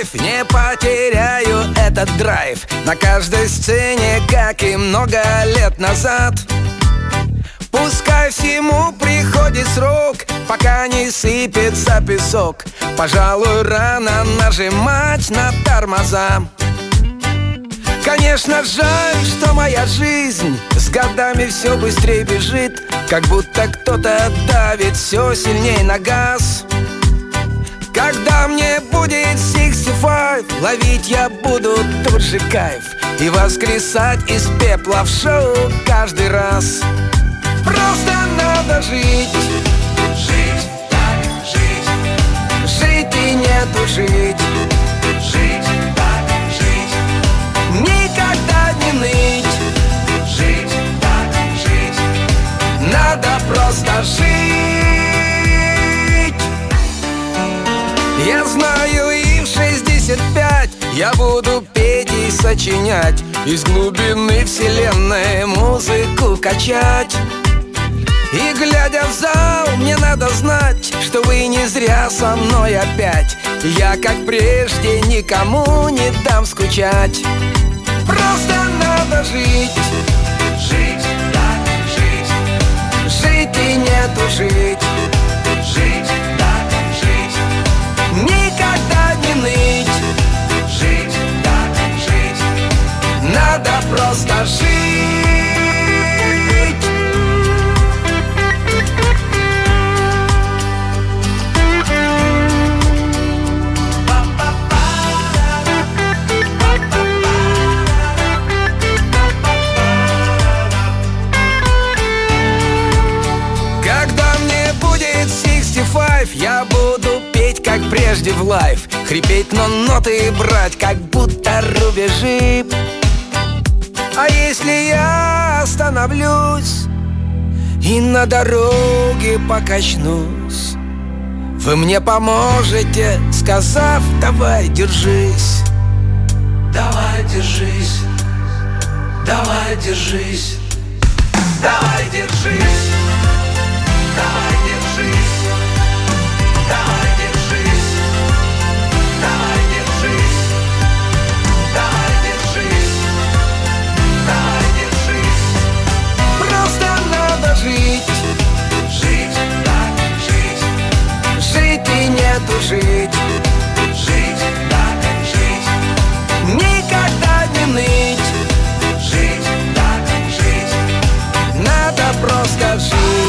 лайф, не потеряю этот драйв на каждой сцене, как и много лет назад. Пускай всему приходит срок, пока не сыпется песок. Пожалуй, рано нажимать на тормоза. Конечно, жаль, что моя жизнь с годами все быстрее бежит, как будто кто-то давит все сильней на газ. Когда мне будет 65, ловить я буду тот же кайф и воскресать из пепла в шоу каждый раз. Просто надо жить, Жить, так жить, жить и не тужить, жить, так жить, никогда не ныть. жить, так жить. Надо просто жить. Я знаю, и в 65 я буду петь и сочинять, из глубины вселенной музыку качать. И глядя в зал, мне надо знать, что вы не зря со мной опять. Я, как прежде, никому не дам скучать. Просто надо жить, Жить, так жить, жить и не тужить, жить, так жить, никогда не ныть. жить, так жить. Надо просто жить. Когда мне будет 65, я буду петь, как прежде, в лайф, хрипеть, но ноты брать, как будто рубежи. А если я остановлюсь и на дороге покачнусь, вы мне поможете, сказав: давай, держись. Давай, держись, давай, держись, давай, держись, давай, держись, давай, держись, давай, держись, давай, держись, давай, держись. Просто надо жить, Жить, так жить, жить и не тужить, жить, так жить, никогда не ныть. жить, так жить. Надо просто жить.